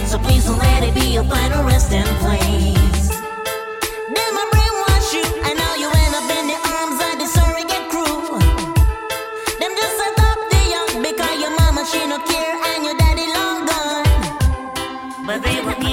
So please don't let it be your final resting place. Them a brainwash you, and now you end up in the arms of the surrogate crew. Them just adopt the young because your mama she no care and your daddy long gone. But they will